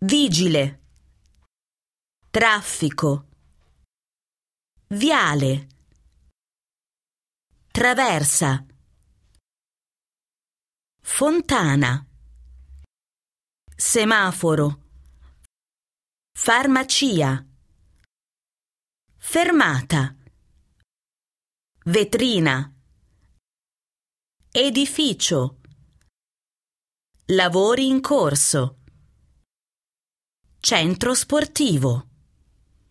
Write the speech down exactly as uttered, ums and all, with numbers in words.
vigile, traffico, viale, traversa, fontana, semaforo, farmacia, fermata, vetrina, edificio, lavori in corso, centro sportivo.